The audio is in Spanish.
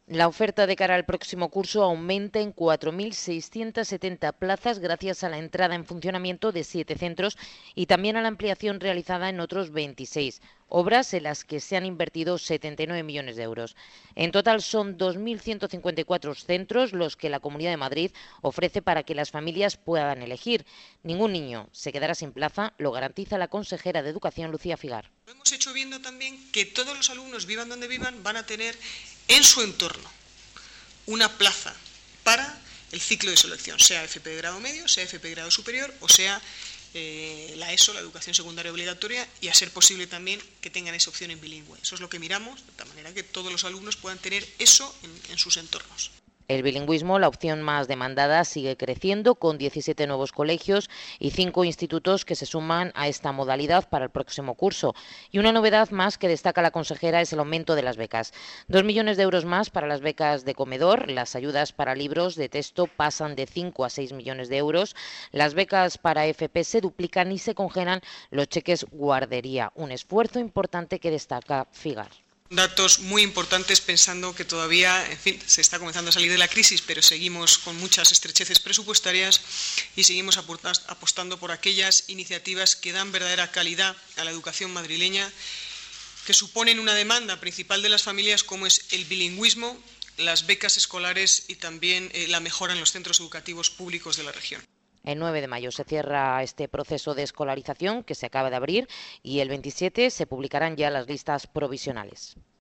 La oferta de cara al próximo curso aumenta en 4.670 plazas gracias a la entrada en funcionamiento de 7 centros y también a la ampliación realizada en otros 26, obras en las que se han invertido 79 millones de euros. En total son 2.154 centros los que la Comunidad de Madrid ofrece para que las familias puedan elegir. Ningún niño se quedará sin plaza, lo garantiza la consejera de Educación, Lucía Figar. Lo hemos hecho viendo también que todos los alumnos, vivan donde vivan, van a tener en su entorno una plaza para el ciclo de selección, sea FP de grado medio, sea FP de grado superior o sea la ESO, la educación secundaria obligatoria, y a ser posible también que tengan esa opción en bilingüe. Eso es lo que miramos, de tal manera que todos los alumnos puedan tener eso en sus entornos. El bilingüismo, la opción más demandada, sigue creciendo con 17 nuevos colegios y 5 institutos que se suman a esta modalidad para el próximo curso. Y una novedad más que destaca la consejera es el aumento de las becas. 2 millones de euros más para las becas de comedor, las ayudas para libros de texto pasan de 5 a 6 millones de euros, las becas para FP se duplican y se congelan los cheques guardería, un esfuerzo importante que destaca Figar. Datos muy importantes pensando que todavía, en fin, se está comenzando a salir de la crisis, pero seguimos con muchas estrecheces presupuestarias y seguimos apostando por aquellas iniciativas que dan verdadera calidad a la educación madrileña, que suponen una demanda principal de las familias, como es el bilingüismo, las becas escolares y también la mejora en los centros educativos públicos de la región. El 9 de mayo se cierra este proceso de escolarización que se acaba de abrir y el 27 se publicarán ya las listas provisionales.